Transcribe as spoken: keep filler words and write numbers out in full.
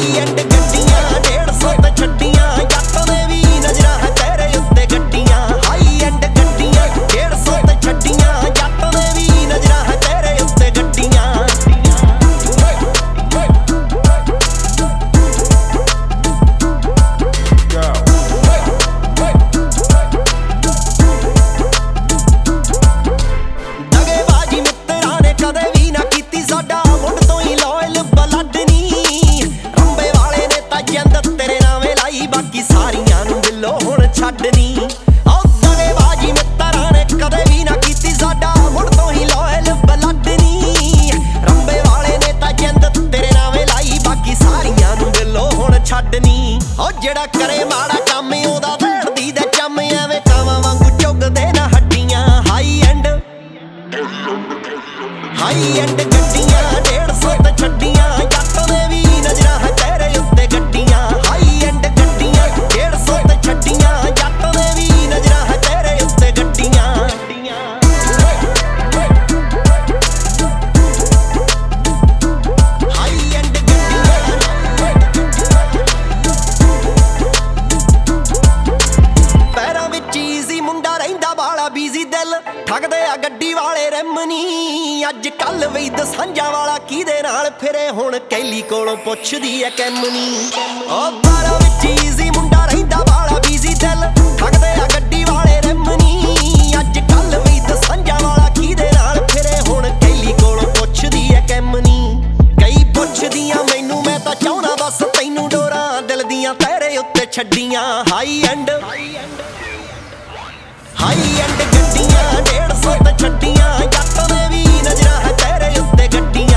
high end ਗੱਡੀਆਂ ਡੇਢ ਸੌ ਤੇ ਛੱਡੀਆਂ ਜੱਟ ਦੇ ਵੀ ਨਜ਼ਰਾਂ ਹੈ ਤੇਰੇ ਉੱਤੇ ਗੱਡੀਆਂ ਹਾਈ ਐਂਡ ਗੱਡੀਆਂ ਡੇਢ ਸੌ ਤੇ ਛੱਡੀਆਂ ਜੱਟ ਦੇ ਵੀ ਨਜ਼ਰਾਂ ਹੈ ਤੇਰੇ ਉੱਤੇ ਗੱਡੀਆਂ ਦਗੇਬਾਜ਼ੀ ਮਿੱਤਰਾਂ ਨੇ ਕਦੇ ਵੀ ਨਾ ਕੀਤੀ ਸਾਡਾ ਮੁੱਢ ਤੋਂ ਹੀ ਲੋਇਲ ਬਲੱਡ ਨੀ ਰੰਬੇ ਵਾਲੇ ਨੇ ਤਾਂ ਜਿੰਦ ਤੇਰੇ ਨਾਵੇਂ ਲਾਈ ਬਾਕੀ ਸਾਰੀਆਂ ਨੂੰ ਦਿਲੋਂ ਹੁਣ ਛੱਡਣੀ ਉਹ ਦਗੇਬਾਜ਼ੀ ਮਿੱਤਰਾਂ ਨੇ ਕਦੇ ਵੀ ਨਾ ਕੀਤੀ ਸਾਡਾ ਮੁੱਢ ਤੋਂ ਹੀ ਲੋਇਲ ਬਲੱਡ ਨੀ ਰੰਬੇ ਵਾਲੇ ਨੇ ਤਾਂ ਜਿੰਦ ਤੇਰੇ ਨਾਵੇਂ ਲਾਈ ਬਾਕੀ ਸਾਰੀਆਂ ਨੂੰ ਦਿਲੋਂ ਹੁਣ ਛੱਡਣੀ ਉਹ ਜਿਹੜਾ ਕਰੇ ਮਾੜਾ ਕੰਮ ਉਹਦਾ ਵੇੜਦੀ ਦੇ ਚੰਮ ਐਵੇਂ ਕਾਵਾਂ ਵਾਂਗੂ ਚੁੱਗਦੇ ਨਾ ਹੱਡੀਆਂ ਹਾਈ ਐਂਡ ਹਾਈ ਐਂਡ ਗੱਡੀਆਂ ਡੇਢ ਸੌ ਤੇ ਛੱਡੀਆਂ ਜੱਟ ਦੇ ਵੀ ਨਜ਼ਰਾਂ ਹੈ ਤੇਰੇ ਉੱਤੇ ਗੱਡੀਆਂ ਹਾਈ ਐਂਡ ਗੱਡੀਆਂ ਡੇਢ ਸੌ ਤੇ ਛੱਡੀਆਂ ਜੱਟ ਦੇ ਵੀ ਨਜ਼ਰਾਂ ਹੈ ਤੇਰੇ ਉੱਤੇ ਗੱਡੀਆਂ ਹਾਈ ਐਂਡ ਗੱਡੀਆਂ ਪੈਰਾਂ ਵਿੱਚ ਈਜ਼ੀ ਮੁੰਡਾ ਰਹਿੰਦਾ ਵਾਲਾ ਬੀਜ਼ੀ ਦਿਲ ਠੱਗਦੇ ਆ ਗੱਡੀ ਵਾਲੇ ਰਿਮ ਨੀ ਅੱਜ ਕੱਲ ਵੀ ਦਸਾਂਝਾਂ ਵਾਲਾ ਕਿਹਦੇ ਨਾਲ ਫਿਰੇ ਹੁਣ ਕੈਲੀ ਕੋਲੋਂ ਪੁੱਛਦੀ ਐ ਕੈਮਨੀ ਉਹ ਪੈਰਾਂ ਵਿੱਚ ਈਜ਼ੀ ਮੁੰਡਾ ਰਹਿੰਦਾ ਵਾਲਾ ਬੀਜ਼ੀ ਦਿਲ ਠੱਗਦੇ ਆ ਗੱਡੀ ਵਾਲੇ ਰਿਮ ਨੀ ਅੱਜ ਕੱਲ ਵੀ ਦਸਾਂਝਾਂ ਵਾਲਾ ਕਿਹਦੇ ਨਾਲ ਫਿਰੇ ਹੁਣ ਕੈਲੀ ਕੋਲੋਂ ਪੁੱਛਦੀ ਐ ਕੈਮਨੀ ਕਈ ਪੁੱਛਦੀਆਂ ਮੈਨੂੰ ਮੈਂ ਤਾਂ ਚਾਹੁੰਦਾ ਬਸ ਤੈਨੂੰ ਡੋਰਾਂ ਦਿਲ ਦੀਆਂ ਤੇਰੇ ਉੱਤੇ ਛੱਡੀਆਂ ਹਾਈ ਐਂਡ ਹਾਈ ਐਂਡ ਗੱਡੀਆਂ ਡੇਢ ਸੌ ਤੇ ਛੱਡੀਆਂ ਜੱਟ ਦੇ ਵੀ ਨਜ਼ਰਾਂ ਹੈ ਤੇਰੇ ਉੱਤੇ ਗੱਡੀਆਂ